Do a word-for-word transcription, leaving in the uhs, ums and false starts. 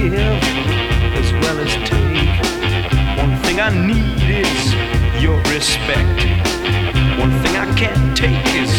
give as well as take. One thing I need is your respect. One thing I can't take is